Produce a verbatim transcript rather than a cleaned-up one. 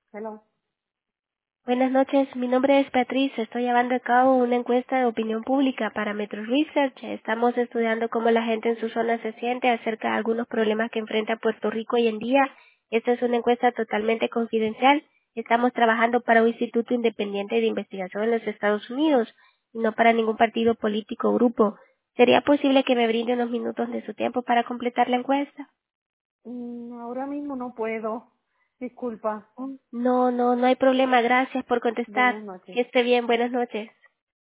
Hello. Buenas noches, mi nombre es Beatriz. Estoy llevando a cabo una encuesta de opinión pública para Metro Research. Estamos estudiando cómo la gente en su zona se siente acerca de algunos problemas que enfrenta Puerto Rico hoy en día. Esta es una encuesta totalmente confidencial. Estamos trabajando para un instituto independiente de investigación en los Estados Unidos y no para ningún partido político o grupo. ¿Sería posible que me brinde unos minutos de su tiempo para completar la encuesta? Mm, ahora mismo no puedo. Disculpa. No, no, no hay problema. Gracias por contestar. Buenas noches. Que esté bien. Buenas noches.